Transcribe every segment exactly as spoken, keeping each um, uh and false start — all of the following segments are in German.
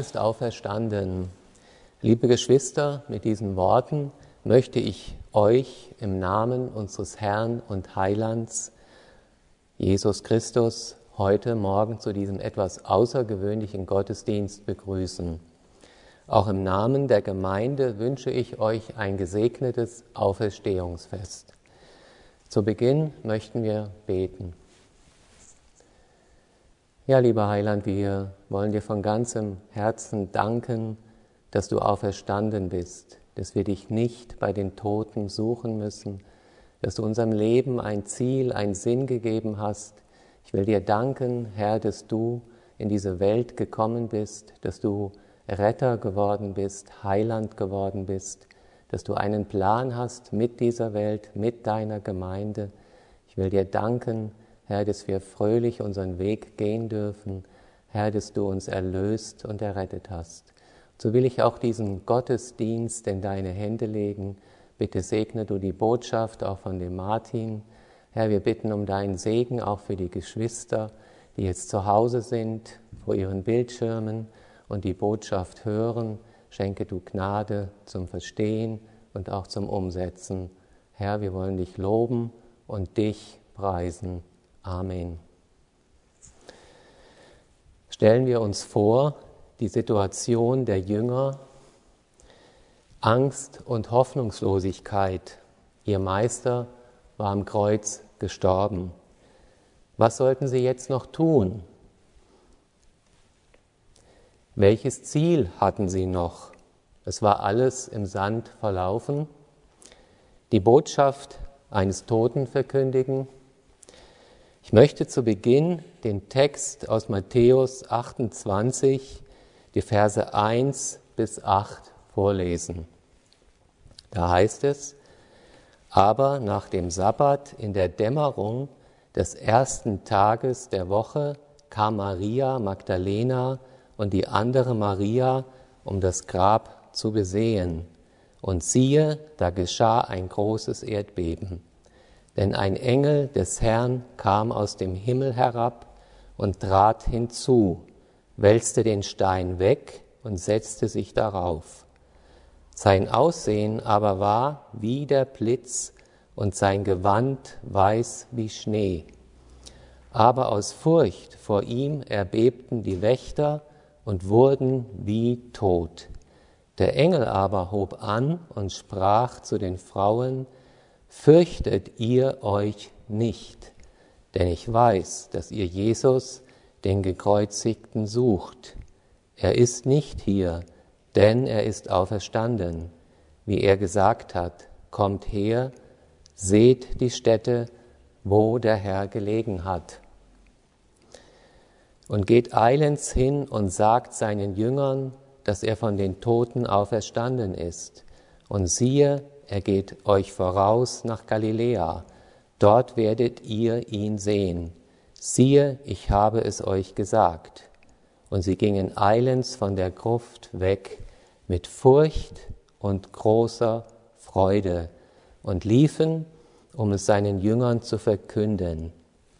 ist auferstanden. Liebe Geschwister, mit diesen Worten möchte ich euch im Namen unseres Herrn und Heilands, Jesus Christus, heute Morgen zu diesem etwas außergewöhnlichen Gottesdienst begrüßen. Auch im Namen der Gemeinde wünsche ich euch ein gesegnetes Auferstehungsfest. Zu Beginn möchten wir beten. Ja, lieber Heiland, wir wollen dir von ganzem Herzen danken, dass du auferstanden bist, dass wir dich nicht bei den Toten suchen müssen, dass du unserem Leben ein Ziel, einen Sinn gegeben hast. Ich will dir danken, Herr, dass du in diese Welt gekommen bist, dass du Retter geworden bist, Heiland geworden bist, dass du einen Plan hast mit dieser Welt, mit deiner Gemeinde. Ich will dir danken, Herr, dass wir fröhlich unseren Weg gehen dürfen, Herr, dass du uns erlöst und errettet hast. So will ich auch diesen Gottesdienst in deine Hände legen. Bitte segne du die Botschaft auch von dem Martin. Herr, wir bitten um deinen Segen auch für die Geschwister, die jetzt zu Hause sind, vor ihren Bildschirmen und die Botschaft hören. Schenke du Gnade zum Verstehen und auch zum Umsetzen. Herr, wir wollen dich loben und dich preisen. Amen. Stellen wir uns vor, die Situation der Jünger, Angst und Hoffnungslosigkeit. Ihr Meister war am Kreuz gestorben. Was sollten sie jetzt noch tun? Welches Ziel hatten sie noch? Es war alles im Sand verlaufen. Die Botschaft eines Toten verkündigen. Ich möchte zu Beginn den Text aus Matthäus achtundzwanzig, die Verse eins bis acht vorlesen. Da heißt es: Aber nach dem Sabbat in der Dämmerung des ersten Tages der Woche kam Maria Magdalena und die andere Maria, um das Grab zu besehen. Und siehe, da geschah ein großes Erdbeben. Denn ein Engel des Herrn kam aus dem Himmel herab und trat hinzu, wälzte den Stein weg und setzte sich darauf. Sein Aussehen aber war wie der Blitz und sein Gewand weiß wie Schnee. Aber aus Furcht vor ihm erbebten die Wächter und wurden wie tot. Der Engel aber hob an und sprach zu den Frauen: Fürchtet ihr euch nicht, denn ich weiß, dass ihr Jesus, den Gekreuzigten, sucht. Er ist nicht hier, denn er ist auferstanden. Wie er gesagt hat, kommt her, seht die Stätte, wo der Herr gelegen hat. Und geht eilends hin und sagt seinen Jüngern, dass er von den Toten auferstanden ist. Und siehe, er geht euch voraus nach Galiläa, dort werdet ihr ihn sehen. Siehe, ich habe es euch gesagt. Und sie gingen eilends von der Gruft weg mit Furcht und großer Freude und liefen, um es seinen Jüngern zu verkünden.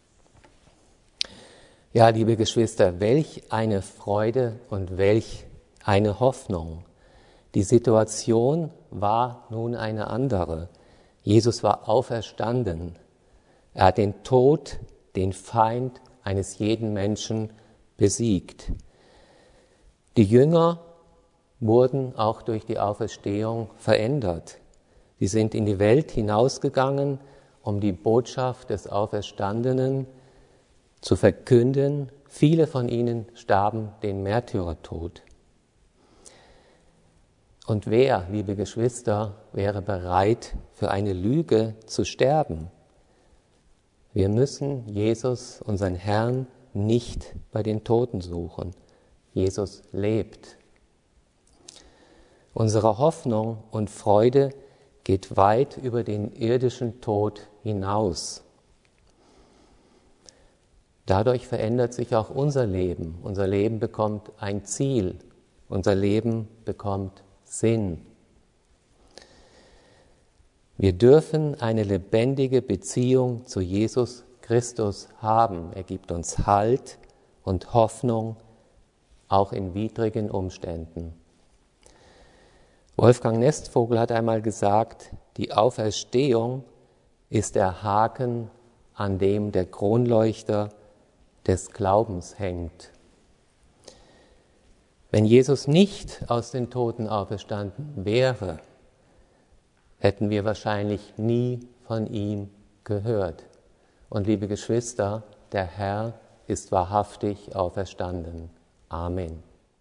Ja, liebe Geschwister, welch eine Freude und welch eine Hoffnung. Die Situation war nun eine andere. Jesus war auferstanden. Er hat den Tod, den Feind eines jeden Menschen besiegt. Die Jünger wurden auch durch die Auferstehung verändert. Sie sind in die Welt hinausgegangen, um die Botschaft des Auferstandenen zu verkünden. Viele von ihnen starben den Märtyrertod. Und wer, liebe Geschwister, wäre bereit, für eine Lüge zu sterben? Wir müssen Jesus, unseren Herrn, nicht bei den Toten suchen. Jesus lebt. Unsere Hoffnung und Freude geht weit über den irdischen Tod hinaus. Dadurch verändert sich auch unser Leben. Unser Leben bekommt ein Ziel. Unser Leben bekommt Sinn. Wir dürfen eine lebendige Beziehung zu Jesus Christus haben. Er gibt uns Halt und Hoffnung auch in widrigen Umständen. Wolfgang Nestvogel hat einmal gesagt, die Auferstehung ist der Haken, an dem der Kronleuchter des Glaubens hängt. Wenn Jesus nicht aus den Toten auferstanden wäre, hätten wir wahrscheinlich nie von ihm gehört. Und liebe Geschwister, der Herr ist wahrhaftig auferstanden. Amen.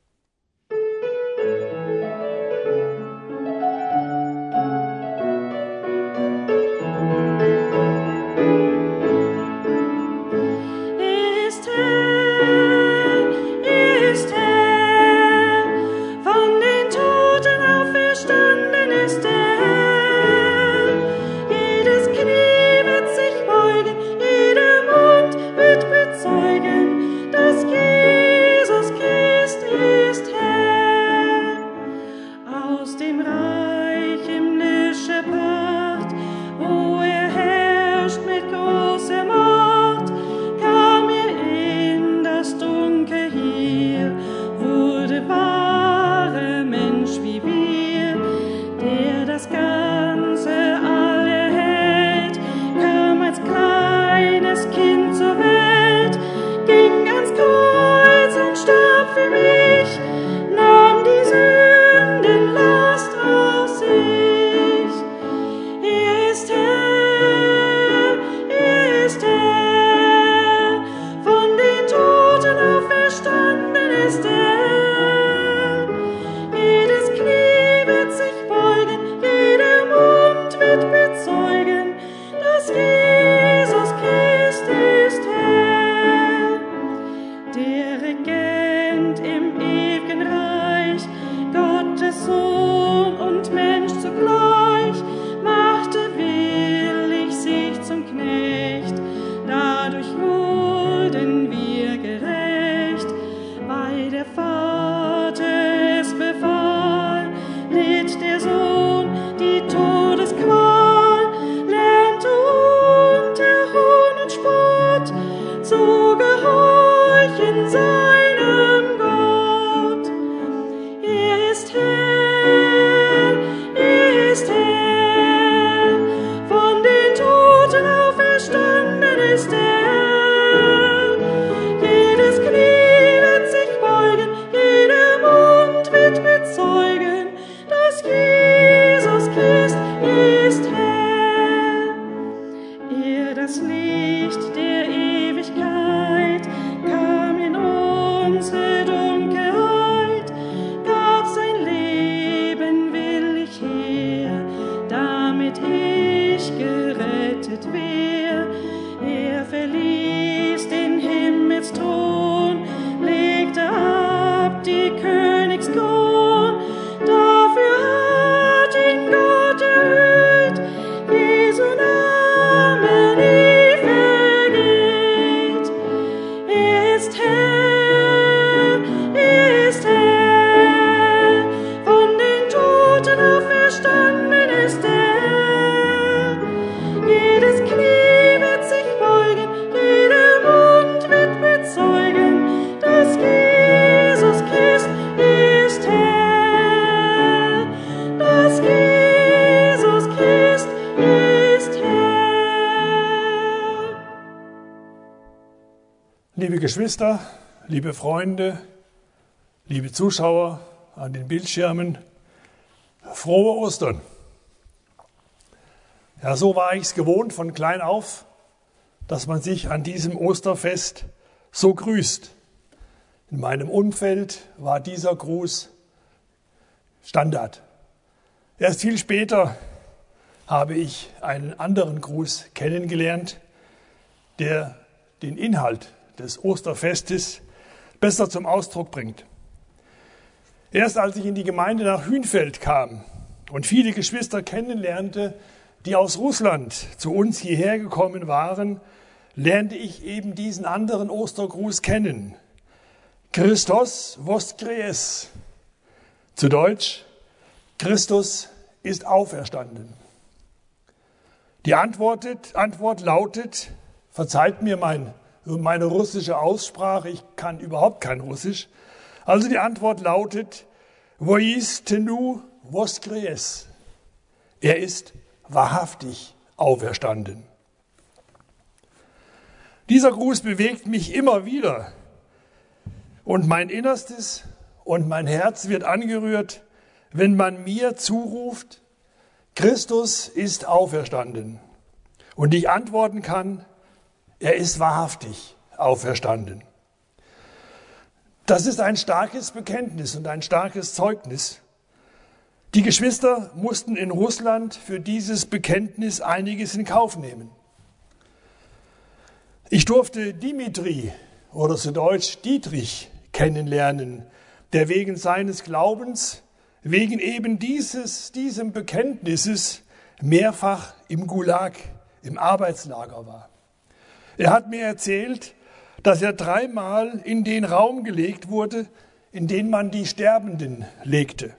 Liebe Geschwister, liebe Freunde, liebe Zuschauer an den Bildschirmen, frohe Ostern. Ja, so war ich es gewohnt von klein auf, dass man sich an diesem Osterfest so grüßt. In meinem Umfeld war dieser Gruß Standard. Erst viel später habe ich einen anderen Gruß kennengelernt, der den Inhalt des Osterfestes besser zum Ausdruck bringt. Erst als ich in die Gemeinde nach Hünfeld kam und viele Geschwister kennenlernte, die aus Russland zu uns hierher gekommen waren, lernte ich eben diesen anderen Ostergruß kennen. Christos voskres. Zu Deutsch, Christus ist auferstanden. Die Antwort, Antwort lautet, verzeiht mir mein, meine russische Aussprache, ich kann überhaupt kein Russisch, Also die Antwort lautet, Vois tenu vos crees. Er ist wahrhaftig auferstanden. Dieser Gruß bewegt mich immer wieder und mein Innerstes und mein Herz wird angerührt, wenn man mir zuruft, Christus ist auferstanden und ich antworten kann, er ist wahrhaftig auferstanden. Das ist ein starkes Bekenntnis und ein starkes Zeugnis. Die Geschwister mussten in Russland für dieses Bekenntnis einiges in Kauf nehmen. Ich durfte Dimitri oder zu Deutsch Dietrich kennenlernen, der wegen seines Glaubens, wegen eben dieses, diesem Bekenntnisses mehrfach im Gulag, im Arbeitslager war. Er hat mir erzählt, dass er dreimal in den Raum gelegt wurde, in den man die Sterbenden legte.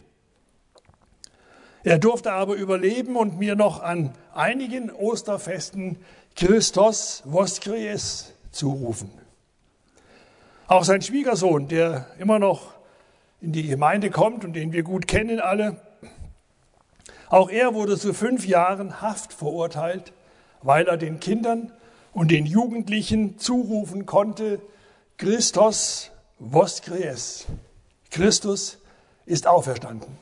Er durfte aber überleben und mir noch an einigen Osterfesten Christos vos crees zurufen. Auch sein Schwiegersohn, der immer noch in die Gemeinde kommt und den wir gut kennen alle, auch er wurde zu fünf Jahren Haft verurteilt, weil er den Kindern und den Jugendlichen zurufen konnte, Christos vos crees. Christus ist auferstanden.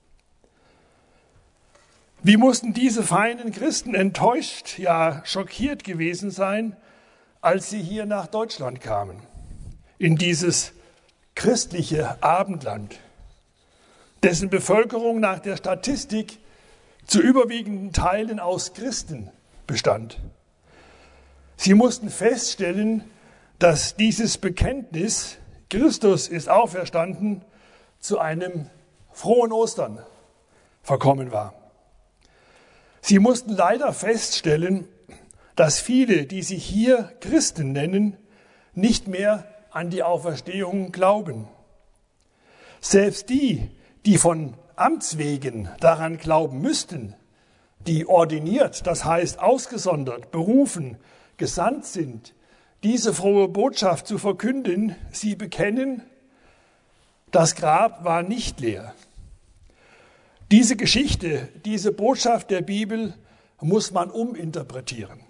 Wie mussten diese feinen Christen enttäuscht, ja schockiert gewesen sein, als sie hier nach Deutschland kamen, in dieses christliche Abendland, dessen Bevölkerung nach der Statistik zu überwiegenden Teilen aus Christen bestand. Sie mussten feststellen, dass dieses Bekenntnis, Christus ist auferstanden, zu einem frohen Ostern verkommen war. Sie mussten leider feststellen, dass viele, die sich hier Christen nennen, nicht mehr an die Auferstehung glauben. Selbst die, die von Amts wegen daran glauben müssten, die ordiniert, das heißt ausgesondert, berufen, gesandt sind, diese frohe Botschaft zu verkünden, sie bekennen, das Grab war nicht leer. Diese Geschichte, diese Botschaft der Bibel muss man uminterpretieren.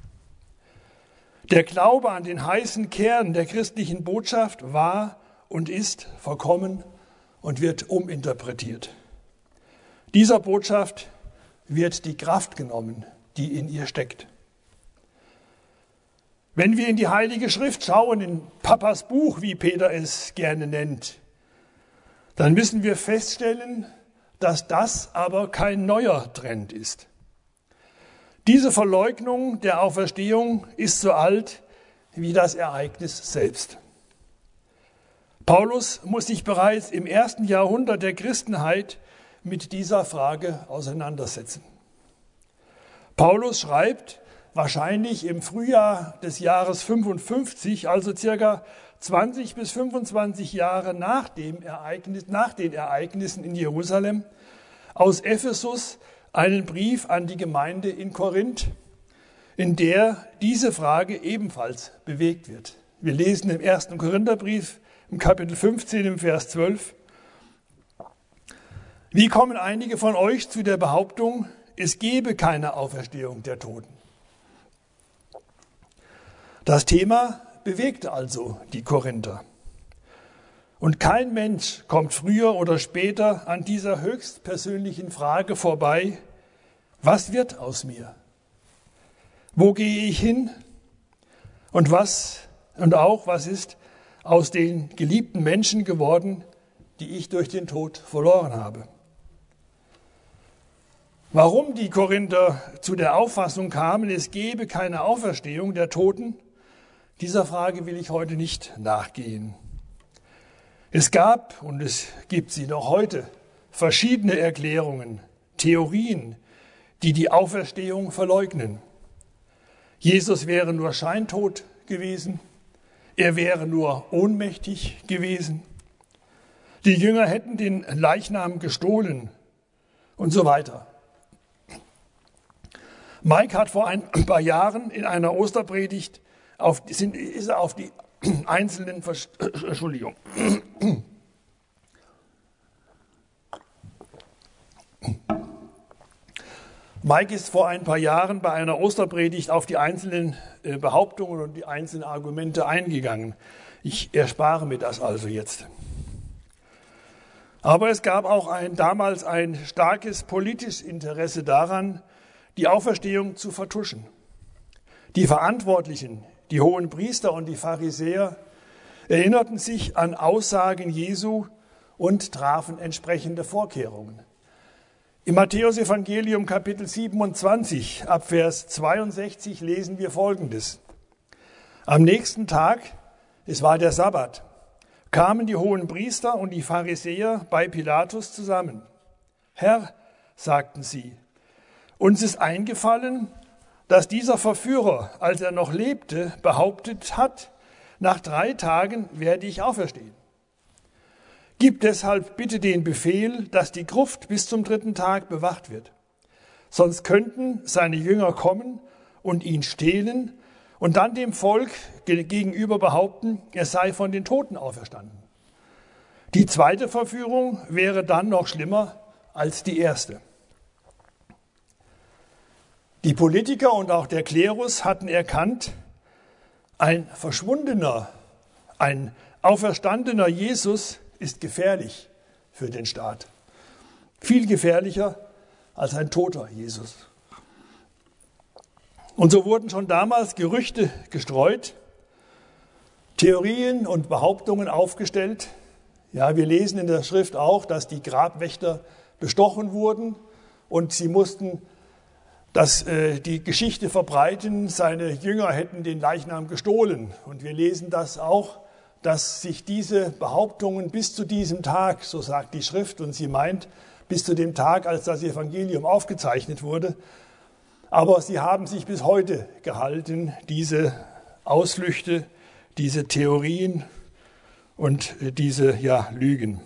Der Glaube an den heißen Kern der christlichen Botschaft war und ist verkommen und wird uminterpretiert. Dieser Botschaft wird die Kraft genommen, die in ihr steckt. Wenn wir in die Heilige Schrift schauen, in Papas Buch, wie Peter es gerne nennt, dann müssen wir feststellen, dass das aber kein neuer Trend ist. Diese Verleugnung der Auferstehung ist so alt wie das Ereignis selbst. Paulus muss sich bereits im ersten Jahrhundert der Christenheit mit dieser Frage auseinandersetzen. Paulus schreibt wahrscheinlich im Frühjahr des Jahres fünfundfünfzig, also circa zwanzig bis fünfundzwanzig Jahre nach, dem Ereignis, nach den Ereignissen in Jerusalem, aus Ephesus einen Brief an die Gemeinde in Korinth, in der diese Frage ebenfalls bewegt wird. Wir lesen im ersten Korintherbrief im Kapitel fünfzehn, im Vers zwölf. Wie kommen einige von euch zu der Behauptung, es gebe keine Auferstehung der Toten? Das Thema bewegte also die Korinther. Und kein Mensch kommt früher oder später an dieser höchst persönlichen Frage vorbei, was wird aus mir? Wo gehe ich hin? Und was und auch was ist aus den geliebten Menschen geworden, die ich durch den Tod verloren habe? Warum die Korinther zu der Auffassung kamen, es gebe keine Auferstehung der Toten, dieser Frage will ich heute nicht nachgehen. Es gab, und es gibt sie noch heute, verschiedene Erklärungen, Theorien, die die Auferstehung verleugnen. Jesus wäre nur scheintot gewesen, er wäre nur ohnmächtig gewesen, die Jünger hätten den Leichnam gestohlen und so weiter. Mike hat vor ein paar Jahren in einer Osterpredigt auf, sind, ist er auf die einzelnen, Entschuldigung, Mike ist vor ein paar Jahren bei einer Osterpredigt auf die einzelnen Behauptungen und die einzelnen Argumente eingegangen. Ich erspare mir das also jetzt. Aber es gab auch ein, damals ein starkes politisches Interesse daran, die Auferstehung zu vertuschen. Die Verantwortlichen, die Hohenpriester und die Pharisäer, erinnerten sich an Aussagen Jesu und trafen entsprechende Vorkehrungen. Im Matthäusevangelium Kapitel siebenundzwanzig, ab Vers zweiundsechzig lesen wir Folgendes. Am nächsten Tag, es war der Sabbat, kamen die Hohenpriester und die Pharisäer bei Pilatus zusammen. Herr, sagten sie, uns ist eingefallen, dass dieser Verführer, als er noch lebte, behauptet hat, nach drei Tagen werde ich auferstehen. Gib deshalb bitte den Befehl, dass die Gruft bis zum dritten Tag bewacht wird. Sonst könnten seine Jünger kommen und ihn stehlen und dann dem Volk gegenüber behaupten, er sei von den Toten auferstanden. Die zweite Verführung wäre dann noch schlimmer als die erste. Die Politiker und auch der Klerus hatten erkannt, ein verschwundener, ein auferstandener Jesus ist gefährlich für den Staat. Viel gefährlicher als ein toter Jesus. Und so wurden schon damals Gerüchte gestreut, Theorien und Behauptungen aufgestellt. Ja, wir lesen in der Schrift auch, dass die Grabwächter bestochen wurden und sie mussten das, äh, die Geschichte verbreiten, seine Jünger hätten den Leichnam gestohlen. Und wir lesen das auch, dass sich diese Behauptungen bis zu diesem Tag, so sagt die Schrift, und sie meint, bis zu dem Tag, als das Evangelium aufgezeichnet wurde, aber sie haben sich bis heute gehalten, diese Ausflüchte, diese Theorien und diese ja, Lügen.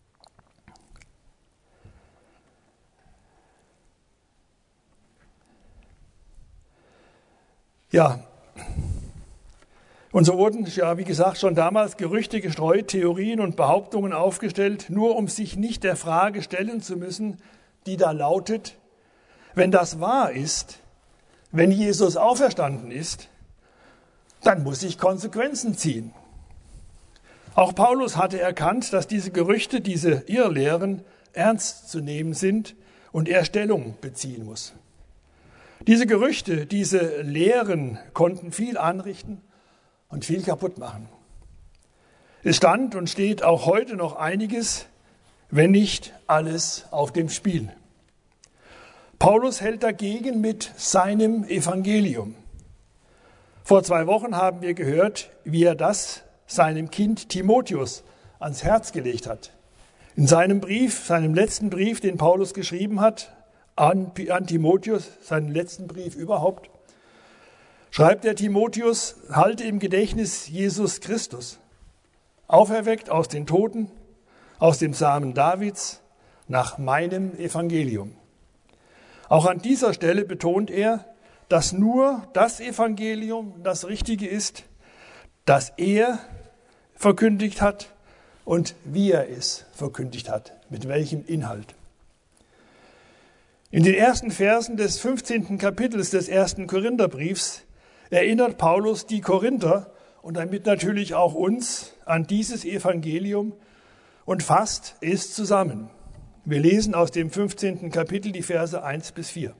Ja, und so wurden, ja, wie gesagt, schon damals Gerüchte gestreut, Theorien und Behauptungen aufgestellt, nur um sich nicht der Frage stellen zu müssen, die da lautet, wenn das wahr ist, wenn Jesus auferstanden ist, dann muss ich Konsequenzen ziehen. Auch Paulus hatte erkannt, dass diese Gerüchte, diese Irrlehren ernst zu nehmen sind und er Stellung beziehen muss. Diese Gerüchte, diese Lehren konnten viel anrichten und viel kaputt machen. Es stand und steht auch heute noch einiges, wenn nicht alles auf dem Spiel. Paulus hält dagegen mit seinem Evangelium. Vor zwei Wochen haben wir gehört, wie er das seinem Kind Timotheus ans Herz gelegt hat. In seinem Brief, seinem letzten Brief, den Paulus geschrieben hat, an, an Timotheus, seinen letzten Brief überhaupt, schreibt der Timotheus, halte im Gedächtnis Jesus Christus, auferweckt aus den Toten, aus dem Samen Davids, nach meinem Evangelium. Auch an dieser Stelle betont er, dass nur das Evangelium das Richtige ist, das er verkündigt hat und wie er es verkündigt hat, mit welchem Inhalt. In den ersten Versen des fünfzehnten Kapitels des ersten Korintherbriefs erinnert Paulus die Korinther und damit natürlich auch uns an dieses Evangelium und fasst es zusammen. Wir lesen aus dem fünfzehnten Kapitel die Verse eins bis vier.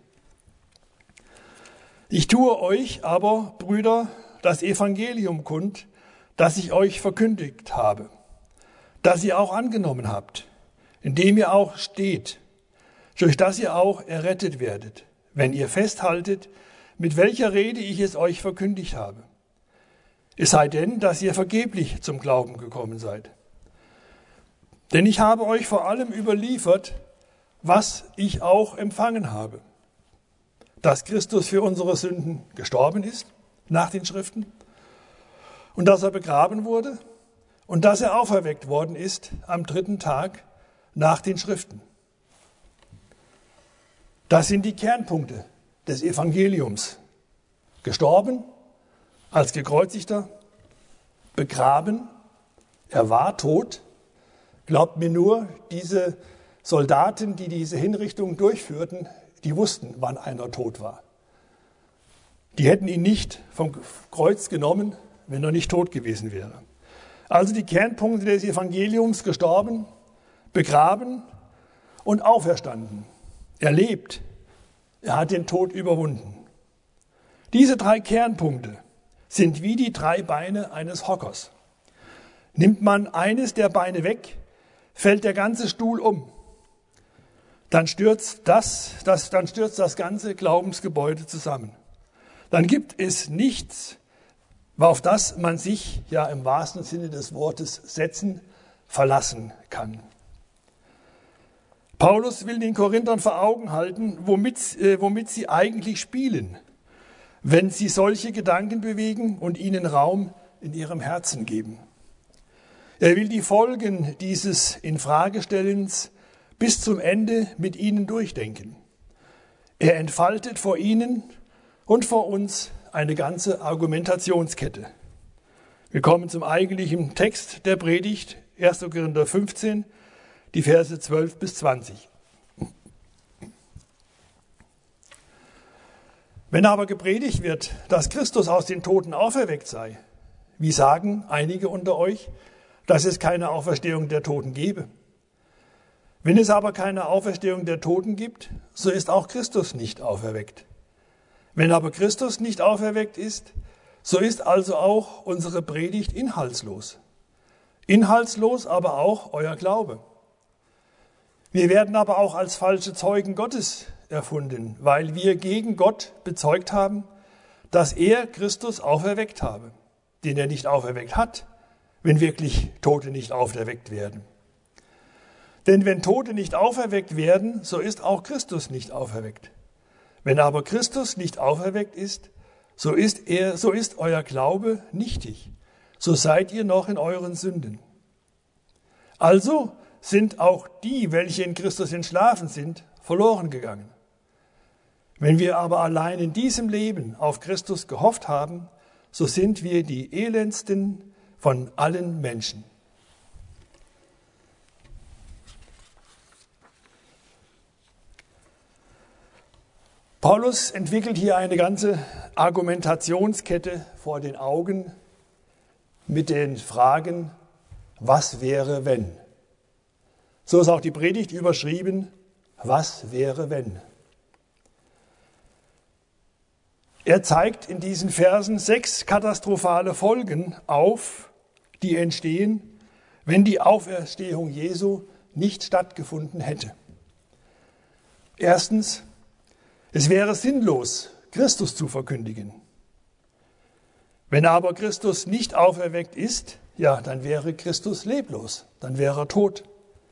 Ich tue euch aber, Brüder, das Evangelium kund, das ich euch verkündigt habe, das ihr auch angenommen habt, in dem ihr auch steht, durch das ihr auch errettet werdet, wenn ihr festhaltet, mit welcher Rede ich es euch verkündigt habe. Es sei denn, dass ihr vergeblich zum Glauben gekommen seid. Denn ich habe euch vor allem überliefert, was ich auch empfangen habe. Dass Christus für unsere Sünden gestorben ist, nach den Schriften, und dass er begraben wurde und dass er auferweckt worden ist am dritten Tag nach den Schriften. Das sind die Kernpunkte des Evangeliums. Gestorben als Gekreuzigter, begraben, er war tot. Glaubt mir nur, diese Soldaten, die diese Hinrichtung durchführten, die wussten, wann einer tot war. Die hätten ihn nicht vom Kreuz genommen, wenn er nicht tot gewesen wäre. Also die Kernpunkte des Evangeliums: gestorben, begraben und auferstanden. Er lebt. Er hat den Tod überwunden. Diese drei Kernpunkte sind wie die drei Beine eines Hockers. Nimmt man eines der Beine weg, fällt der ganze Stuhl um. Dann stürzt das, das, dann stürzt das ganze Glaubensgebäude zusammen. Dann gibt es nichts, auf das man sich ja im wahrsten Sinne des Wortes setzen, verlassen kann. Paulus will den Korinthern vor Augen halten, womit, äh, womit sie eigentlich spielen, wenn sie solche Gedanken bewegen und ihnen Raum in ihrem Herzen geben. Er will die Folgen dieses Infragestellens bis zum Ende mit ihnen durchdenken. Er entfaltet vor ihnen und vor uns eine ganze Argumentationskette. Wir kommen zum eigentlichen Text der Predigt, erster Korinther fünfzehn, die Verse zwölf bis zwanzig. Wenn aber gepredigt wird, dass Christus aus den Toten auferweckt sei, wie sagen einige unter euch, dass es keine Auferstehung der Toten gebe? Wenn es aber keine Auferstehung der Toten gibt, so ist auch Christus nicht auferweckt. Wenn aber Christus nicht auferweckt ist, so ist also auch unsere Predigt inhaltslos. Inhaltslos aber auch euer Glaube. Wir werden aber auch als falsche Zeugen Gottes erfunden, weil wir gegen Gott bezeugt haben, dass er Christus auferweckt habe, den er nicht auferweckt hat, wenn wirklich Tote nicht auferweckt werden. Denn wenn Tote nicht auferweckt werden, so ist auch Christus nicht auferweckt. Wenn aber Christus nicht auferweckt ist, so ist er, so ist euer Glaube nichtig. So seid ihr noch in euren Sünden. Also sind auch die, welche in Christus entschlafen sind, verloren gegangen. Wenn wir aber allein in diesem Leben auf Christus gehofft haben, so sind wir die elendsten von allen Menschen. Paulus entwickelt hier eine ganze Argumentationskette vor den Augen mit den Fragen, was wäre wenn? So ist auch die Predigt überschrieben, was wäre wenn? Er zeigt in diesen Versen sechs katastrophale Folgen auf, die entstehen, wenn die Auferstehung Jesu nicht stattgefunden hätte. Erstens, es wäre sinnlos, Christus zu verkündigen. Wenn aber Christus nicht auferweckt ist, ja, dann wäre Christus leblos, dann wäre er tot.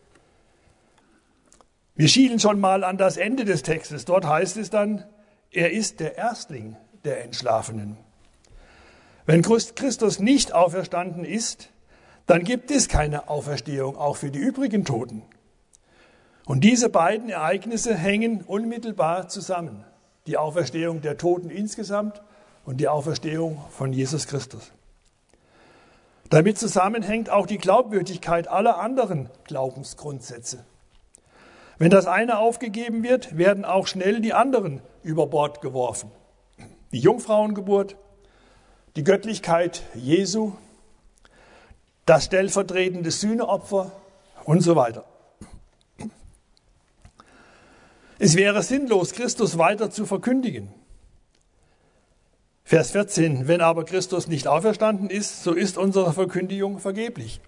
Wir schielen schon mal an das Ende des Textes. Dort heißt es dann, er ist der Erstling der Entschlafenen. Wenn Christus nicht auferstanden ist, dann gibt es keine Auferstehung, auch für die übrigen Toten. Und diese beiden Ereignisse hängen unmittelbar zusammen. Die Auferstehung der Toten insgesamt und die Auferstehung von Jesus Christus. Damit zusammenhängt auch die Glaubwürdigkeit aller anderen Glaubensgrundsätze. Wenn das eine aufgegeben wird, werden auch schnell die anderen über Bord geworfen. Die Jungfrauengeburt, die Göttlichkeit Jesu, das stellvertretende Sühneopfer und so weiter. Es wäre sinnlos, Christus weiter zu verkündigen. Vers vierzehn, wenn aber Christus nicht auferstanden ist, so ist unsere Verkündigung vergeblich.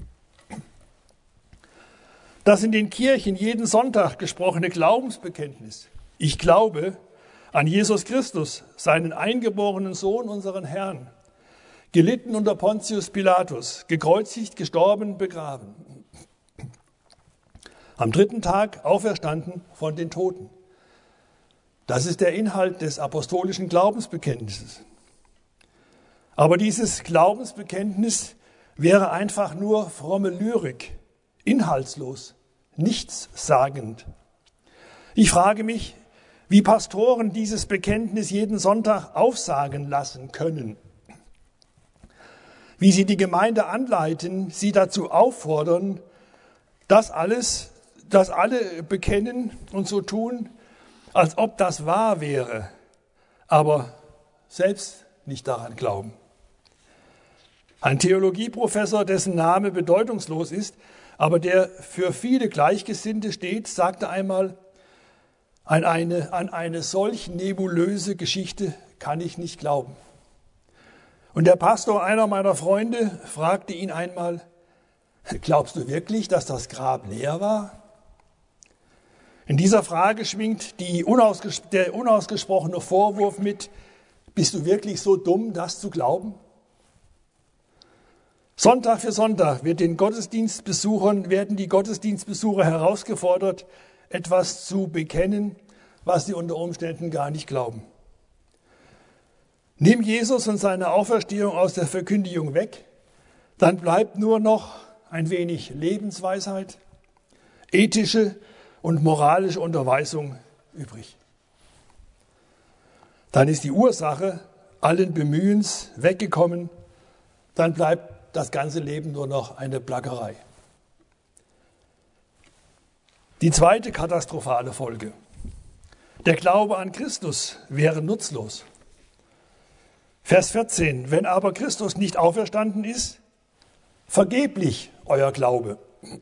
Das in den Kirchen jeden Sonntag gesprochene Glaubensbekenntnis, ich glaube an Jesus Christus, seinen eingeborenen Sohn, unseren Herrn, gelitten unter Pontius Pilatus, gekreuzigt, gestorben, begraben. Am dritten Tag auferstanden von den Toten. Das ist der Inhalt des apostolischen Glaubensbekenntnisses. Aber dieses Glaubensbekenntnis wäre einfach nur fromme Lyrik, inhaltslos, nichtssagend. Ich frage mich, wie Pastoren dieses Bekenntnis jeden Sonntag aufsagen lassen können. Wie sie die Gemeinde anleiten, sie dazu auffordern, das alles das alle bekennen und so tun, als ob das wahr wäre, aber selbst nicht daran glauben. Ein Theologieprofessor, dessen Name bedeutungslos ist, aber der für viele Gleichgesinnte steht, sagte einmal, an eine, an eine solch nebulöse Geschichte kann ich nicht glauben. Und der Pastor einer meiner Freunde fragte ihn einmal, glaubst du wirklich, dass das Grab leer war? In dieser Frage schwingt die unausges- der unausgesprochene Vorwurf mit, bist du wirklich so dumm, das zu glauben? Sonntag für Sonntag wird den Gottesdienstbesuchern, werden die Gottesdienstbesucher herausgefordert, etwas zu bekennen, was sie unter Umständen gar nicht glauben. Nimm Jesus und seine Auferstehung aus der Verkündigung weg, dann bleibt nur noch ein wenig Lebensweisheit, ethische und moralische Unterweisung übrig. Dann ist die Ursache allen Bemühens weggekommen, dann bleibt das ganze Leben nur noch eine Plackerei. Die zweite katastrophale Folge. Der Glaube an Christus wäre nutzlos. Vers vierzehn. Wenn aber Christus nicht auferstanden ist, vergeblich euer Glaube.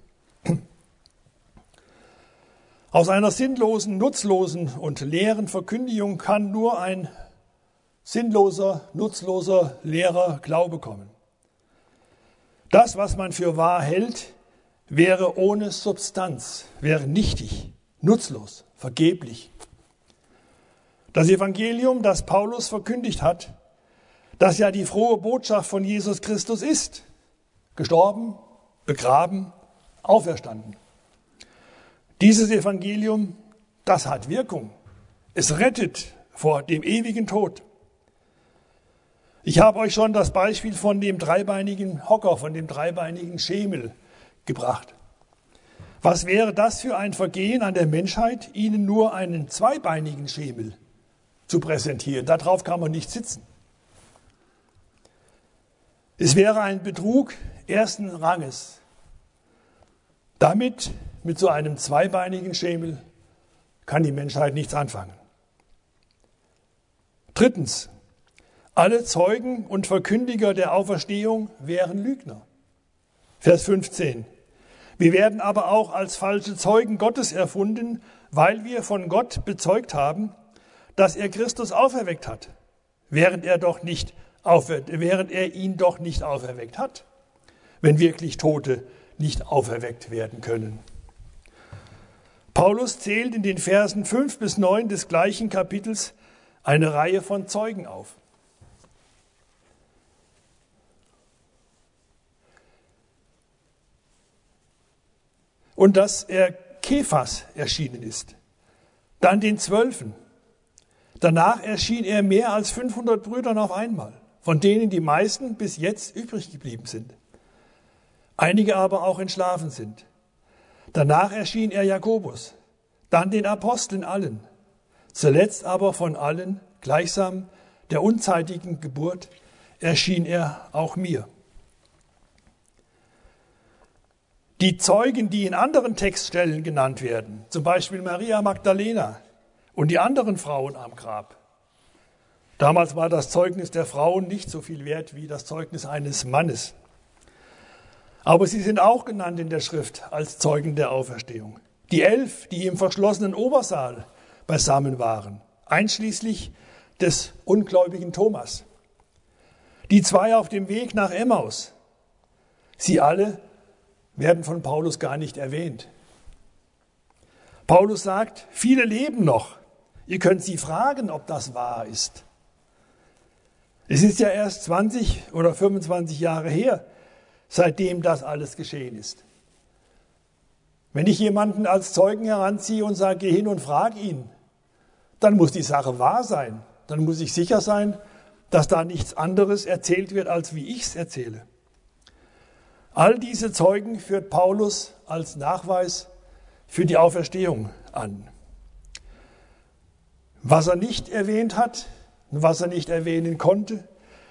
Aus einer sinnlosen, nutzlosen und leeren Verkündigung kann nur ein sinnloser, nutzloser, leerer Glaube kommen. Das, was man für wahr hält, wäre ohne Substanz, wäre nichtig, nutzlos, vergeblich. Das Evangelium, das Paulus verkündigt hat, das ja die frohe Botschaft von Jesus Christus ist, gestorben, begraben, auferstanden. Dieses Evangelium, das hat Wirkung. Es rettet vor dem ewigen Tod. Ich habe euch schon das Beispiel von dem dreibeinigen Hocker, von dem dreibeinigen Schemel gebracht. Was wäre das für ein Vergehen an der Menschheit, ihnen nur einen zweibeinigen Schemel zu präsentieren? Darauf kann man nicht sitzen. Es wäre ein Betrug ersten Ranges. Damit, mit so einem zweibeinigen Schemel, kann die Menschheit nichts anfangen. Drittens, alle Zeugen und Verkündiger der Auferstehung wären Lügner. Vers fünfzehn. Wir werden aber auch als falsche Zeugen Gottes erfunden, weil wir von Gott bezeugt haben, dass er Christus auferweckt hat, während er, doch nicht aufer- während er ihn doch nicht auferweckt hat, wenn wirklich Tote nicht auferweckt werden können. Paulus zählt in den Versen fünf bis neun des gleichen Kapitels eine Reihe von Zeugen auf. Und dass er Kephas erschienen ist, dann den Zwölfen. Danach erschien er mehr als fünfhundert Brüdern auf einmal, von denen die meisten bis jetzt übrig geblieben sind. Einige aber auch entschlafen sind. Danach erschien er Jakobus, dann den Aposteln allen. Zuletzt aber von allen, gleichsam der unzeitigen Geburt, erschien er auch mir. Die Zeugen, die in anderen Textstellen genannt werden, zum Beispiel Maria Magdalena und die anderen Frauen am Grab. Damals war das Zeugnis der Frauen nicht so viel wert wie das Zeugnis eines Mannes. Aber sie sind auch genannt in der Schrift als Zeugen der Auferstehung. Die elf, die im verschlossenen Obersaal beisammen waren, einschließlich des ungläubigen Thomas. Die zwei auf dem Weg nach Emmaus. Sie alle werden von Paulus gar nicht erwähnt. Paulus sagt, viele leben noch. Ihr könnt sie fragen, ob das wahr ist. Es ist ja erst zwanzig oder fünfundzwanzig Jahre her, seitdem das alles geschehen ist. Wenn ich jemanden als Zeugen heranziehe und sage, geh hin und frag ihn, dann muss die Sache wahr sein. Dann muss ich sicher sein, dass da nichts anderes erzählt wird, als wie ich es erzähle. All diese Zeugen führt Paulus als Nachweis für die Auferstehung an. Was er nicht erwähnt hat und was er nicht erwähnen konnte,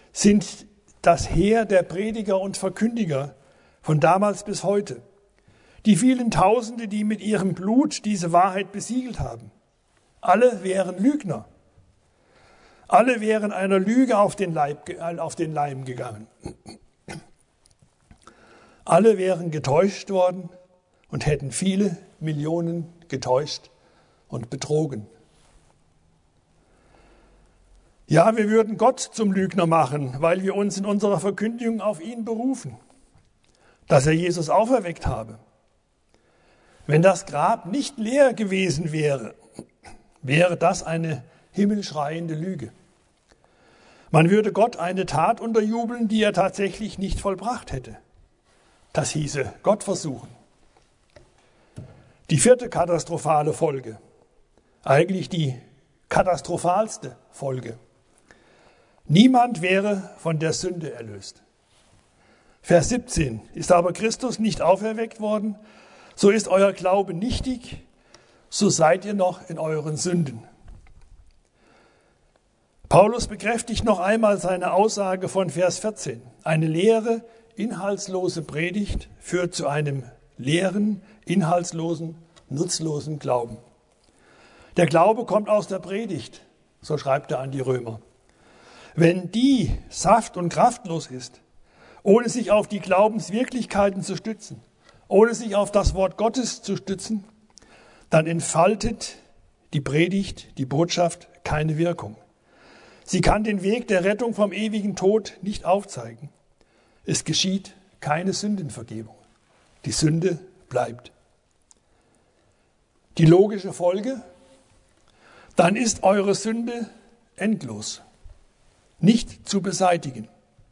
sind das Heer der Prediger und Verkündiger von damals bis heute, die vielen Tausende, die mit ihrem Blut diese Wahrheit besiegelt haben. Alle wären Lügner. Alle wären einer Lüge auf den, Leib, auf den Leim gegangen. Alle wären getäuscht worden und hätten viele Millionen getäuscht und betrogen. Ja, wir würden Gott zum Lügner machen, weil wir uns in unserer Verkündigung auf ihn berufen, dass er Jesus auferweckt habe. Wenn das Grab nicht leer gewesen wäre, wäre das eine himmelschreiende Lüge. Man würde Gott eine Tat unterjubeln, die er tatsächlich nicht vollbracht hätte. Das hieße Gott versuchen. Die vierte katastrophale Folge, eigentlich die katastrophalste Folge. Niemand wäre von der Sünde erlöst. Vers siebzehn. Ist aber Christus nicht auferweckt worden, so ist euer Glaube nichtig, so seid ihr noch in euren Sünden. Paulus bekräftigt noch einmal seine Aussage von Vers vierzehn. Eine leere, inhaltslose Predigt führt zu einem leeren, inhaltslosen, nutzlosen Glauben. Der Glaube kommt aus der Predigt, so schreibt er an die Römer. Wenn die saft- und kraftlos ist, ohne sich auf die Glaubenswirklichkeiten zu stützen, ohne sich auf das Wort Gottes zu stützen, dann entfaltet die Predigt, die Botschaft, keine Wirkung. Sie kann den Weg der Rettung vom ewigen Tod nicht aufzeigen. Es geschieht keine Sündenvergebung. Die Sünde bleibt. Die logische Folge? Dann ist eure Sünde endlos, nicht zu beseitigen.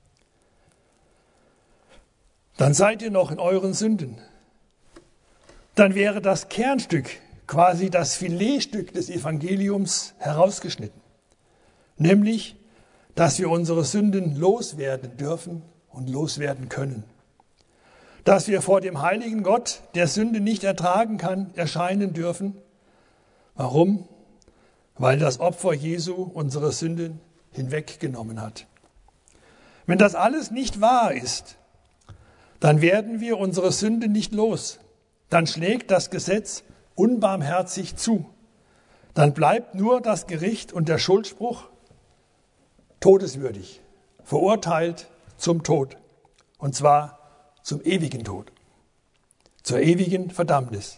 Dann seid ihr noch in euren Sünden. Dann wäre das Kernstück, quasi das Filetstück des Evangeliums herausgeschnitten. Nämlich, dass wir unsere Sünden loswerden dürfen und loswerden können. Dass wir vor dem heiligen Gott, der Sünde nicht ertragen kann, erscheinen dürfen. Warum? Weil das Opfer Jesu unsere Sünden hinweggenommen hat. Wenn das alles nicht wahr ist, dann werden wir unsere Sünde nicht los. Dann schlägt das Gesetz unbarmherzig zu. Dann bleibt nur das Gericht und der Schuldspruch todeswürdig, verurteilt zum Tod. Und zwar zum ewigen Tod, zur ewigen Verdammnis.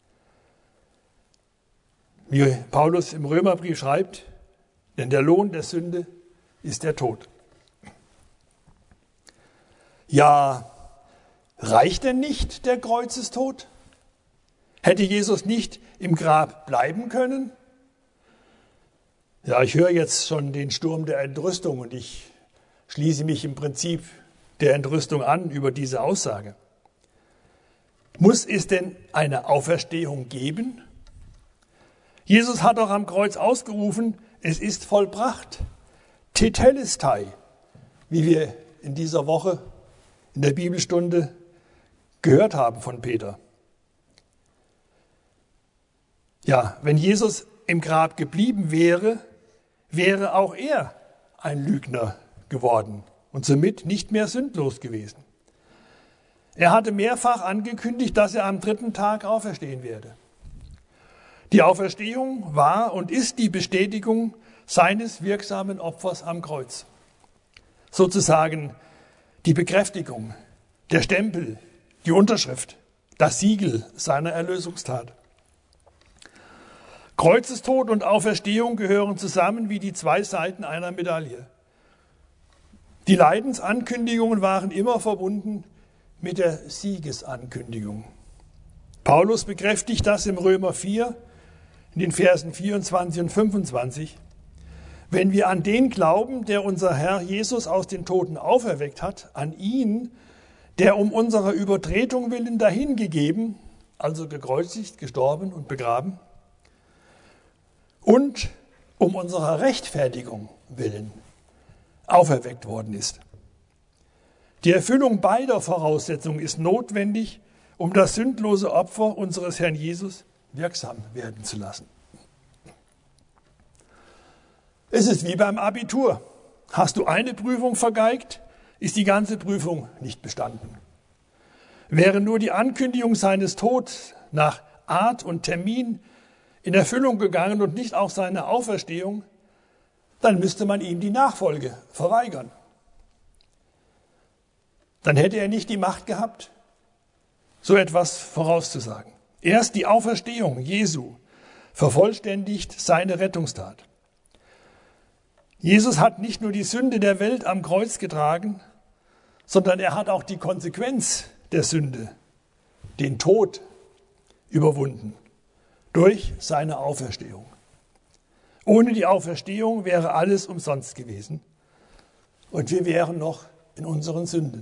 Wie Paulus im Römerbrief schreibt, denn der Lohn der Sünde ist der Tod. Ja, reicht denn nicht der Kreuzestod? Hätte Jesus nicht im Grab bleiben können? Ja, ich höre jetzt schon den Sturm der Entrüstung und ich schließe mich im Prinzip der Entrüstung an über diese Aussage. Muss es denn eine Auferstehung geben? Jesus hat doch am Kreuz ausgerufen, es ist vollbracht. Tetelestai, wie wir in dieser Woche in der Bibelstunde gehört haben von Peter. Ja, wenn Jesus im Grab geblieben wäre, wäre auch er ein Lügner geworden und somit nicht mehr sündlos gewesen. Er hatte mehrfach angekündigt, dass er am dritten Tag auferstehen werde. Die Auferstehung war und ist die Bestätigung seines wirksamen Opfers am Kreuz. Sozusagen die Bekräftigung, der Stempel, die Unterschrift, das Siegel seiner Erlösungstat. Kreuzestod und Auferstehung gehören zusammen wie die zwei Seiten einer Medaille. Die Leidensankündigungen waren immer verbunden mit der Siegesankündigung. Paulus bekräftigt das im Römer vier, in den Versen vierundzwanzig und fünfundzwanzig. Wenn wir an den glauben, der unser Herr Jesus aus den Toten auferweckt hat, an ihn, der um unserer Übertretung willen dahingegeben, also gekreuzigt, gestorben und begraben, und um unserer Rechtfertigung willen auferweckt worden ist. Die Erfüllung beider Voraussetzungen ist notwendig, um das sündlose Opfer unseres Herrn Jesus wirksam werden zu lassen. Es ist wie beim Abitur. Hast du eine Prüfung vergeigt, ist die ganze Prüfung nicht bestanden. Wäre nur die Ankündigung seines Todes nach Art und Termin in Erfüllung gegangen und nicht auch seine Auferstehung, dann müsste man ihm die Nachfolge verweigern. Dann hätte er nicht die Macht gehabt, so etwas vorauszusagen. Erst die Auferstehung Jesu vervollständigt seine Rettungstat. Jesus hat nicht nur die Sünde der Welt am Kreuz getragen, sondern er hat auch die Konsequenz der Sünde, den Tod, überwunden durch seine Auferstehung. Ohne die Auferstehung wäre alles umsonst gewesen und wir wären noch in unseren Sünden.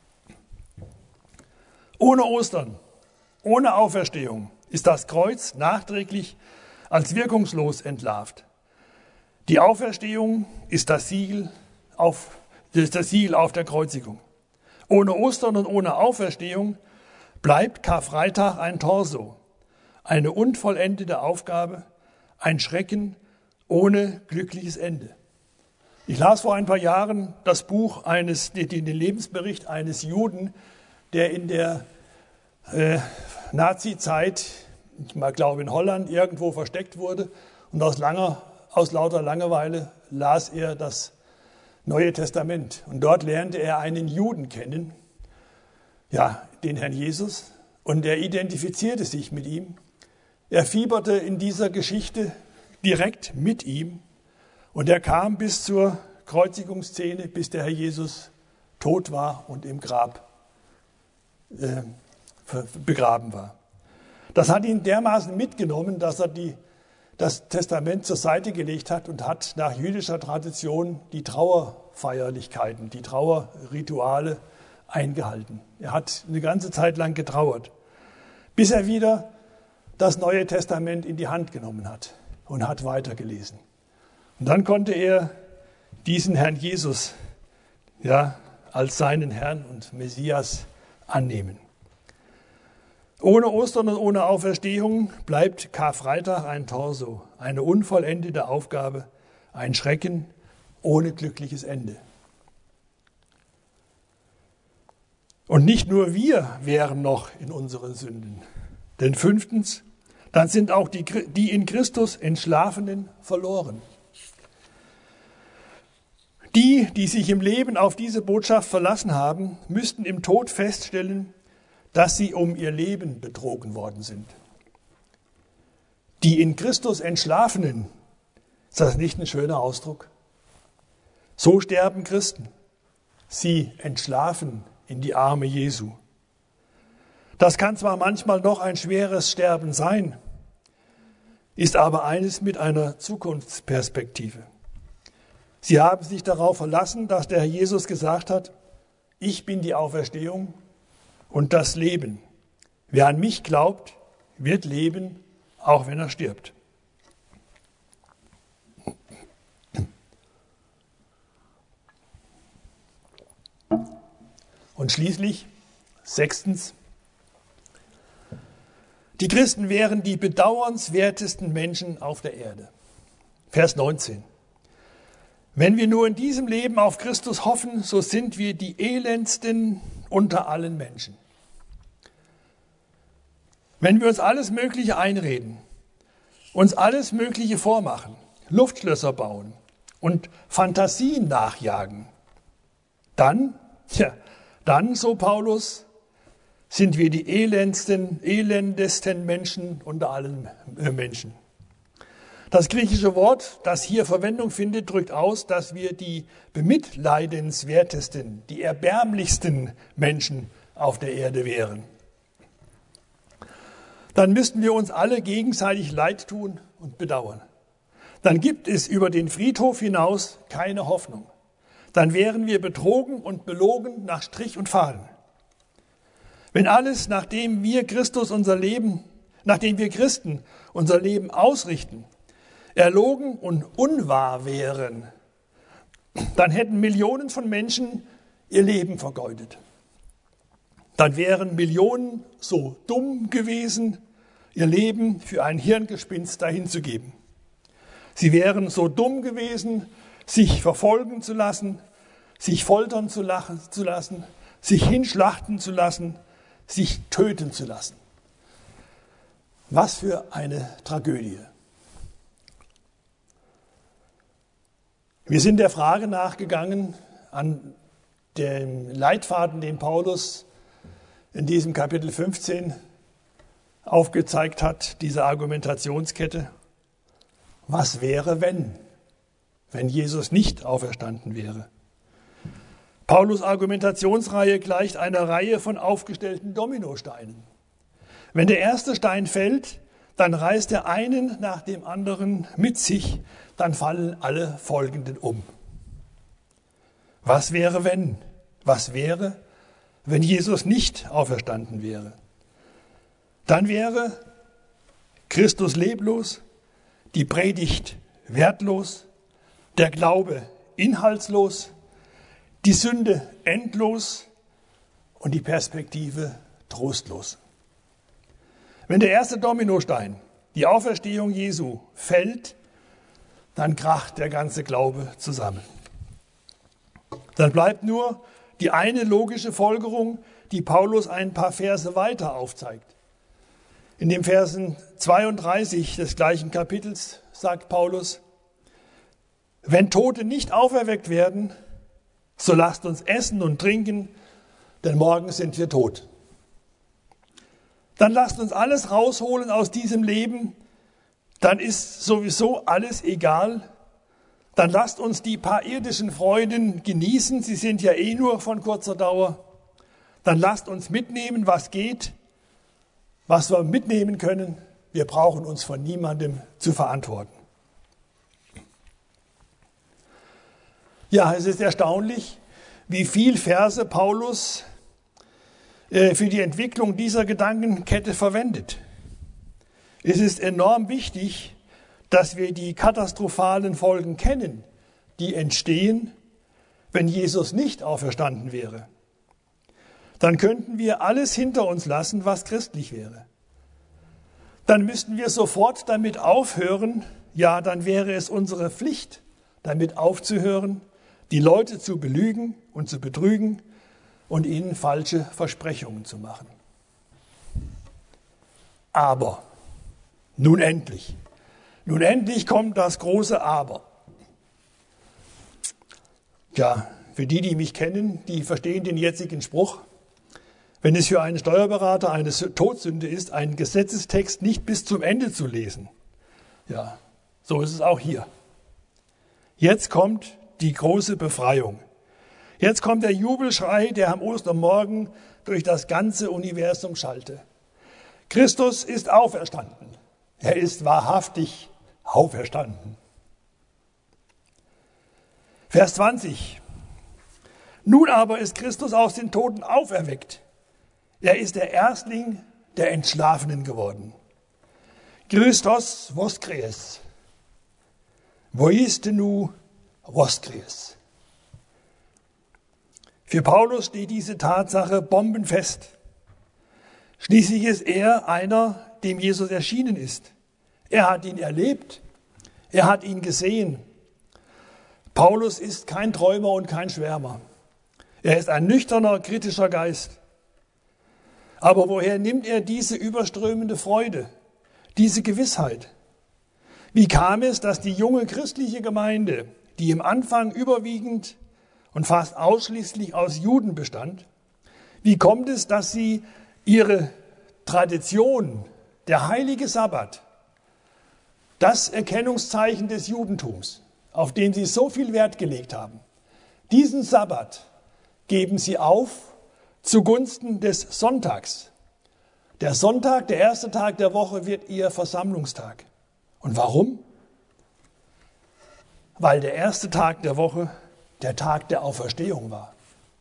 Ohne Ostern, ohne Auferstehung ist das Kreuz nachträglich als wirkungslos entlarvt. Die Auferstehung ist das Siegel auf, ist das Siegel auf der Kreuzigung. Ohne Ostern und ohne Auferstehung bleibt Karfreitag ein Torso, eine unvollendete Aufgabe, ein Schrecken ohne glückliches Ende. Ich las vor ein paar Jahren das Buch eines, den Lebensbericht eines Juden, der in der äh, Nazi-Zeit, ich mal glaube in Holland, irgendwo versteckt wurde und aus, langer, aus lauter Langeweile las er das Neue Testament. Und dort lernte er einen Juden kennen, ja, den Herrn Jesus, und er identifizierte sich mit ihm. Er fieberte in dieser Geschichte direkt mit ihm und er kam bis zur Kreuzigungsszene, bis der Herr Jesus tot war und im Grab äh, begraben war. Das hat ihn dermaßen mitgenommen, dass er die, das Testament zur Seite gelegt hat und hat nach jüdischer Tradition die Trauerfeierlichkeiten, die Trauerrituale eingehalten. Er hat eine ganze Zeit lang getrauert, bis er wieder das Neue Testament in die Hand genommen hat und hat weitergelesen. Und dann konnte er diesen Herrn Jesus ja, als seinen Herrn und Messias annehmen. Ohne Ostern und ohne Auferstehung bleibt Karfreitag ein Torso, eine unvollendete Aufgabe, ein Schrecken ohne glückliches Ende. Und nicht nur wir wären noch in unseren Sünden. Denn fünftens, dann sind auch die, die in Christus Entschlafenen verloren. Die, die sich im Leben auf diese Botschaft verlassen haben, müssten im Tod feststellen, dass sie um ihr Leben betrogen worden sind. Die in Christus Entschlafenen, ist das nicht ein schöner Ausdruck? So sterben Christen. Sie entschlafen in die Arme Jesu. Das kann zwar manchmal noch ein schweres Sterben sein, ist aber eines mit einer Zukunftsperspektive. Sie haben sich darauf verlassen, dass der Herr Jesus gesagt hat, ich bin die Auferstehung und das Leben. Wer an mich glaubt, wird leben, auch wenn er stirbt. Und schließlich, sechstens, die Christen wären die bedauernswertesten Menschen auf der Erde. Vers neunzehn. Wenn wir nur in diesem Leben auf Christus hoffen, so sind wir die elendsten unter allen Menschen. Wenn wir uns alles Mögliche einreden, uns alles Mögliche vormachen, Luftschlösser bauen und Fantasien nachjagen, dann, ja, dann, so Paulus, sind wir die elendsten, elendesten Menschen unter allen Menschen. Das griechische Wort, das hier Verwendung findet, drückt aus, dass wir die bemitleidenswertesten, die erbärmlichsten Menschen auf der Erde wären. Dann müssten wir uns alle gegenseitig leid tun und bedauern. Dann gibt es über den Friedhof hinaus keine Hoffnung. Dann wären wir betrogen und belogen nach Strich und Faden. Wenn alles, nachdem wir Christus unser Leben, nachdem wir Christen unser Leben ausrichten, erlogen und unwahr wären, dann hätten Millionen von Menschen ihr Leben vergeudet. Dann wären Millionen so dumm gewesen, ihr Leben für ein Hirngespinst dahinzugeben. Sie wären so dumm gewesen, sich verfolgen zu lassen, sich foltern zu lassen, sich hinschlachten zu lassen, sich töten zu lassen. Was für eine Tragödie. Wir sind der Frage nachgegangen an dem Leitfaden, den Paulus in diesem Kapitel fünfzehn aufgezeigt hat, diese Argumentationskette. Was wäre, wenn, wenn Jesus nicht auferstanden wäre? Paulus' Argumentationsreihe gleicht einer Reihe von aufgestellten Dominosteinen. Wenn der erste Stein fällt, dann reißt er einen nach dem anderen mit sich, dann fallen alle folgenden um. Was wäre, wenn? Was wäre, wenn Jesus nicht auferstanden wäre? Dann wäre Christus leblos, die Predigt wertlos, der Glaube inhaltslos, die Sünde endlos und die Perspektive trostlos. Wenn der erste Dominostein, die Auferstehung Jesu, fällt, dann kracht der ganze Glaube zusammen. Dann bleibt nur die eine logische Folgerung, die Paulus ein paar Verse weiter aufzeigt. In den Versen zweiunddreißig des gleichen Kapitels sagt Paulus: Wenn Tote nicht auferweckt werden, so lasst uns essen und trinken, denn morgen sind wir tot. Dann lasst uns alles rausholen aus diesem Leben, dann ist sowieso alles egal. Dann lasst uns die paar irdischen Freuden genießen, sie sind ja eh nur von kurzer Dauer. Dann lasst uns mitnehmen, was geht, was wir mitnehmen können. Wir brauchen uns von niemandem zu verantworten. Ja, es ist erstaunlich, wie viel Verse Paulus äh, für die Entwicklung dieser Gedankenkette verwendet. Es ist enorm wichtig, dass wir die katastrophalen Folgen kennen, die entstehen, wenn Jesus nicht auferstanden wäre. Dann könnten wir alles hinter uns lassen, was christlich wäre. Dann müssten wir sofort damit aufhören, ja, dann wäre es unsere Pflicht, damit aufzuhören, die Leute zu belügen und zu betrügen und ihnen falsche Versprechungen zu machen. Aber, nun endlich, nun endlich kommt das große Aber. Ja, für die, die mich kennen, die verstehen den jetzigen Spruch: Wenn es für einen Steuerberater eine Todsünde ist, einen Gesetzestext nicht bis zum Ende zu lesen. Ja, so ist es auch hier. Jetzt kommt die große Befreiung. Jetzt kommt der Jubelschrei, der am Ostermorgen durch das ganze Universum schallte. Christus ist auferstanden. Er ist wahrhaftig auferstanden. Vers zwanzig. Nun aber ist Christus aus den Toten auferweckt. Er ist der Erstling der Entschlafenen geworden. Christos voskries. Voistenu voskries. Für Paulus steht diese Tatsache bombenfest. Schließlich ist er einer, dem Jesus erschienen ist. Er hat ihn erlebt. Er hat ihn gesehen. Paulus ist kein Träumer und kein Schwärmer. Er ist ein nüchterner, kritischer Geist. Aber woher nimmt er diese überströmende Freude, diese Gewissheit? Wie kam es, dass die junge christliche Gemeinde, die im Anfang überwiegend und fast ausschließlich aus Juden bestand, wie kommt es, dass sie ihre Tradition, der heilige Sabbat, das Erkennungszeichen des Judentums, auf den sie so viel Wert gelegt haben, diesen Sabbat geben sie auf zugunsten des Sonntags. Der Sonntag, der erste Tag der Woche, wird ihr Versammlungstag. Und warum? Weil der erste Tag der Woche der Tag der Auferstehung war.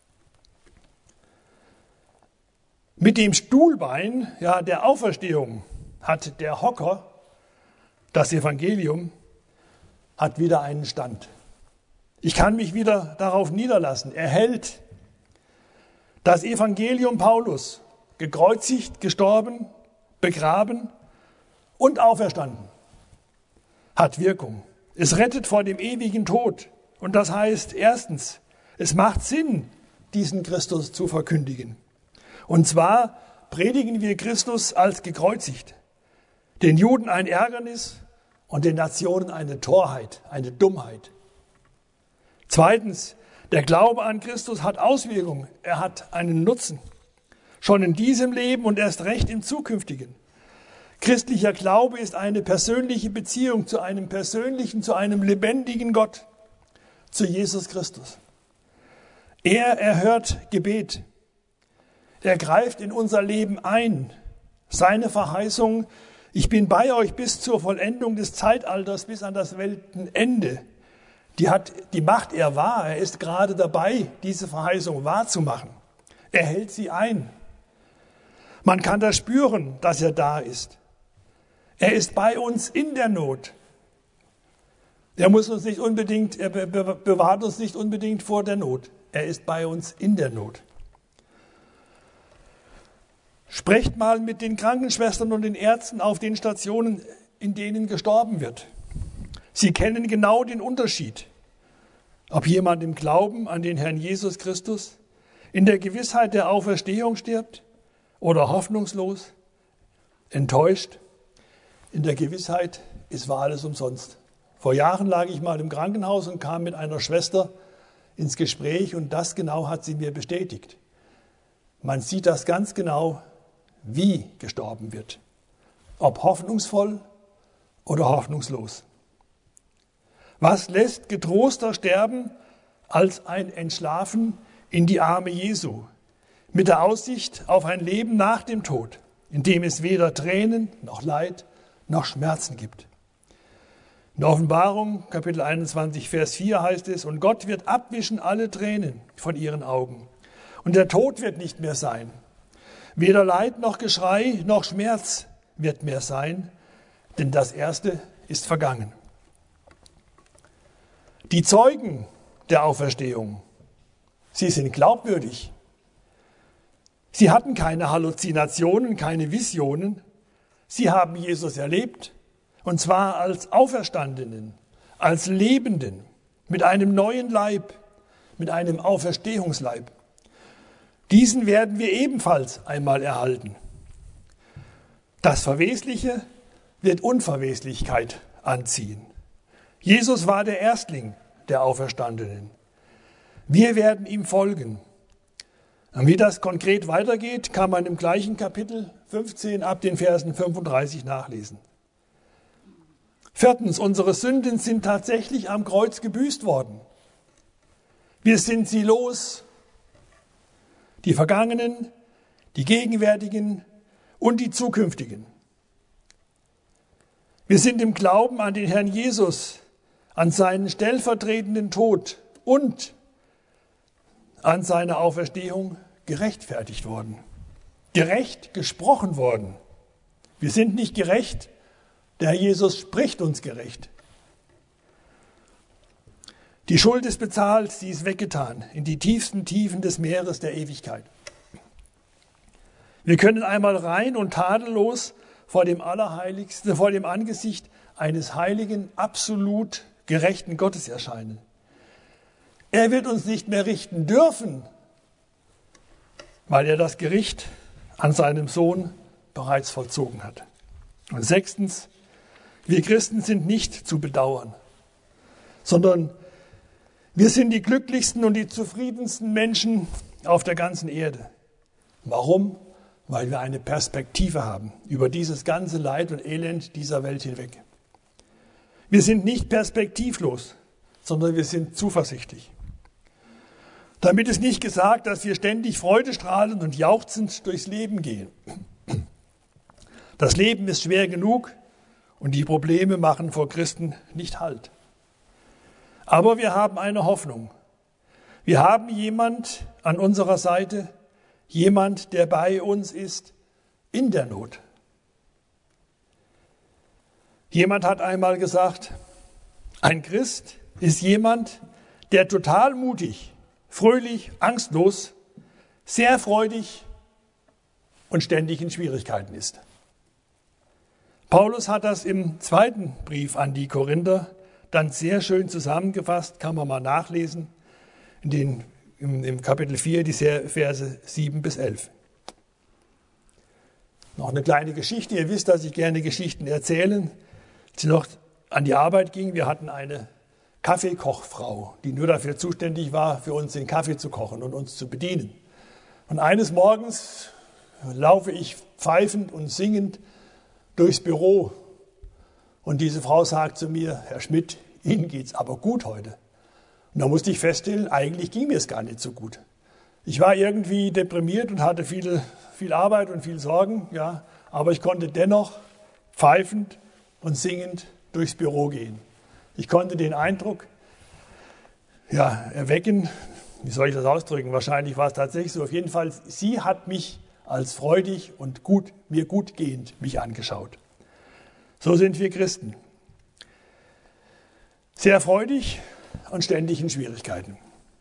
Mit dem Stuhlbein, ja, der Auferstehung hat der Hocker, das Evangelium, hat wieder einen Stand. Ich kann mich wieder darauf niederlassen. Er hält das Evangelium Paulus, gekreuzigt, gestorben, begraben und auferstanden, hat Wirkung. Es rettet vor dem ewigen Tod. Und das heißt, erstens, es macht Sinn, diesen Christus zu verkündigen. Und zwar predigen wir Christus als gekreuzigt, den Juden ein Ärgernis und den Nationen eine Torheit, eine Dummheit. Zweitens, der Glaube an Christus hat Auswirkungen, er hat einen Nutzen, schon in diesem Leben und erst recht im zukünftigen. Christlicher Glaube ist eine persönliche Beziehung zu einem persönlichen, zu einem lebendigen Gott, zu Jesus Christus. Er erhört Gebet. Er greift in unser Leben ein. Seine Verheißung, ich bin bei euch bis zur Vollendung des Zeitalters, bis an das Weltenende, die hat, die macht er wahr. Er ist gerade dabei, diese Verheißung wahrzumachen. Er hält sie ein. Man kann das spüren, dass er da ist. Er ist bei uns in der Not. Er muss uns nicht unbedingt, er bewahrt uns nicht unbedingt vor der Not. Er ist bei uns in der Not. Sprecht mal mit den Krankenschwestern und den Ärzten auf den Stationen, in denen gestorben wird. Sie kennen genau den Unterschied, ob jemand im Glauben an den Herrn Jesus Christus in der Gewissheit der Auferstehung stirbt oder hoffnungslos, enttäuscht, in der Gewissheit, es war alles umsonst. Vor Jahren lag ich mal im Krankenhaus und kam mit einer Schwester ins Gespräch und das genau hat sie mir bestätigt. Man sieht das ganz genau, wie gestorben wird. Ob hoffnungsvoll oder hoffnungslos. Was lässt getroster sterben als ein Entschlafen in die Arme Jesu, mit der Aussicht auf ein Leben nach dem Tod, in dem es weder Tränen noch Leid noch Schmerzen gibt. In der Offenbarung, Kapitel einundzwanzig, Vers vier heißt es, und Gott wird abwischen alle Tränen von ihren Augen. Und der Tod wird nicht mehr sein. Weder Leid noch Geschrei noch Schmerz wird mehr sein, denn das Erste ist vergangen. Die Zeugen der Auferstehung, sie sind glaubwürdig. Sie hatten keine Halluzinationen, keine Visionen. Sie haben Jesus erlebt, und zwar als Auferstandenen, als Lebenden, mit einem neuen Leib, mit einem Auferstehungsleib. Diesen werden wir ebenfalls einmal erhalten. Das Verwesliche wird Unverweslichkeit anziehen. Jesus war der Erstling der Auferstandenen. Wir werden ihm folgen. Und wie das konkret weitergeht, kann man im gleichen Kapitel fünfzehn ab den Versen fünfunddreißig nachlesen. Viertens, unsere Sünden sind tatsächlich am Kreuz gebüßt worden. Wir sind sie los. Die vergangenen, die gegenwärtigen und die zukünftigen. Wir sind im Glauben an den Herrn Jesus, an seinen stellvertretenden Tod und an seine Auferstehung gerechtfertigt worden. Gerecht gesprochen worden. Wir sind nicht gerecht, der Herr Jesus spricht uns gerecht. Die Schuld ist bezahlt, sie ist weggetan in die tiefsten Tiefen des Meeres der Ewigkeit. Wir können einmal rein und tadellos vor dem Allerheiligsten, vor dem Angesicht eines heiligen, absolut gerechten Gottes erscheinen. Er wird uns nicht mehr richten dürfen, weil er das Gericht an seinem Sohn bereits vollzogen hat. Und sechstens, wir Christen sind nicht zu bedauern, sondern wir sind die glücklichsten und die zufriedensten Menschen auf der ganzen Erde. Warum? Weil wir eine Perspektive haben über dieses ganze Leid und Elend dieser Welt hinweg. Wir sind nicht perspektivlos, sondern wir sind zuversichtlich. Damit ist nicht gesagt, dass wir ständig freudestrahlend und jauchzend durchs Leben gehen. Das Leben ist schwer genug und die Probleme machen vor Christen nicht Halt. Aber wir haben eine Hoffnung. Wir haben jemand an unserer Seite, jemand, der bei uns ist in der Not. Jemand hat einmal gesagt, ein Christ ist jemand, der total mutig, fröhlich, angstlos, sehr freudig und ständig in Schwierigkeiten ist. Paulus hat das im zweiten Brief an die Korinther dann sehr schön zusammengefasst, kann man mal nachlesen, in den, im, im Kapitel vier, die Verse sieben bis elf. Noch eine kleine Geschichte. Ihr wisst, dass ich gerne Geschichten erzähle. Als ich noch an die Arbeit ging, wir hatten eine Kaffeekochfrau, die nur dafür zuständig war, für uns den Kaffee zu kochen und uns zu bedienen. Und eines Morgens laufe ich pfeifend und singend durchs Büro. Und diese Frau sagt zu mir, Herr Schmidt, Ihnen geht's aber gut heute. Und da musste ich feststellen, eigentlich ging mir es gar nicht so gut. Ich war irgendwie deprimiert und hatte viel, viel Arbeit und viel Sorgen, ja, aber ich konnte dennoch pfeifend und singend durchs Büro gehen. Ich konnte den Eindruck ja, erwecken, wie soll ich das ausdrücken? Wahrscheinlich war es tatsächlich so. Auf jeden Fall, sie hat mich als freudig und gut, mir gut gehend mich angeschaut. So sind wir Christen. Sehr freudig und ständig in Schwierigkeiten.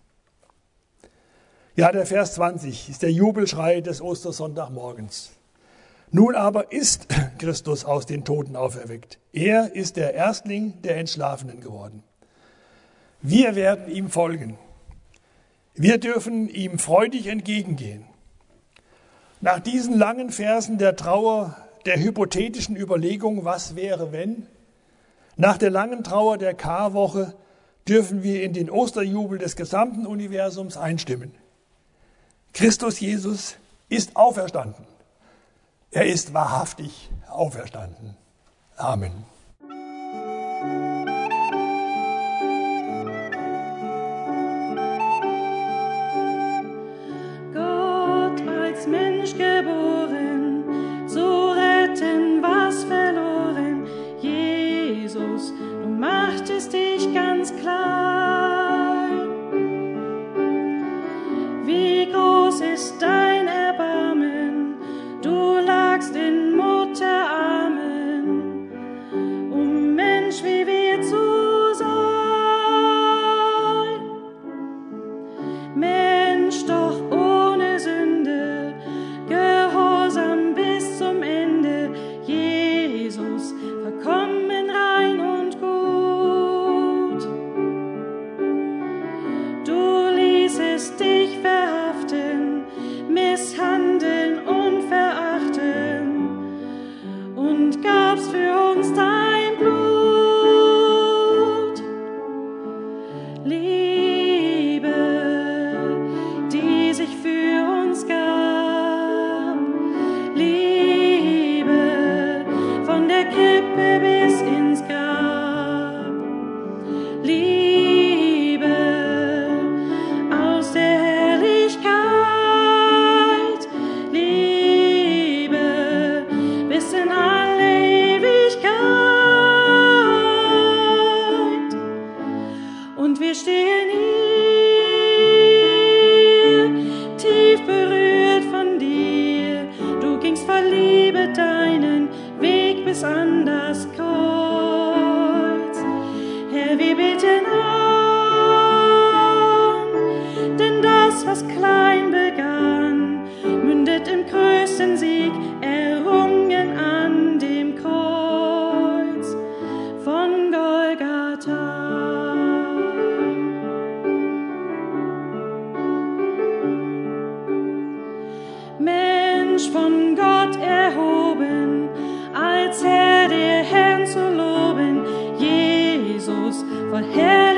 Ja, der Vers zwanzig ist der Jubelschrei des Ostersonntagmorgens. Nun aber ist Christus aus den Toten auferweckt. Er ist der Erstling der Entschlafenen geworden. Wir werden ihm folgen. Wir dürfen ihm freudig entgegengehen. Nach diesen langen Versen der Trauer, der hypothetischen Überlegung, was wäre wenn, nach der langen Trauer der Karwoche dürfen wir in den Osterjubel des gesamten Universums einstimmen. Christus Jesus ist auferstanden. Er ist wahrhaftig auferstanden. Amen. Gott als Mensch geboren, zu retten, was verloren. Jesus, du machtest dich ganz klein. Wie groß ist dein Erbarmen, du lagst in Mutterarmen, um Mensch wie wir zu sein. Mensch doch ohne Sünde, gehorsam bis zum Ende, Jesus, vollkommen rein und gut. Du ließest dich verhaften, misshandeln und verachten und gabst für uns dein Blut. Liebe, die sich für uns gab, Liebe von der Krippe bis ins Grab, Liebe aus der Herrlichkeit, Liebe bis in alle Ewigkeit. Und wir stehen hier, tief berührt von dir. Du gingst voll Liebe deinen Weg bis an das Kreuz. Herr, wir beten an, denn das, was klein begann, mündet im größten Sieg, errungen an dem Kreuz von Golgatha. Mensch von Gott erhoben, als Herr der Herrn zu loben, Jesus voll Herrlichkeit.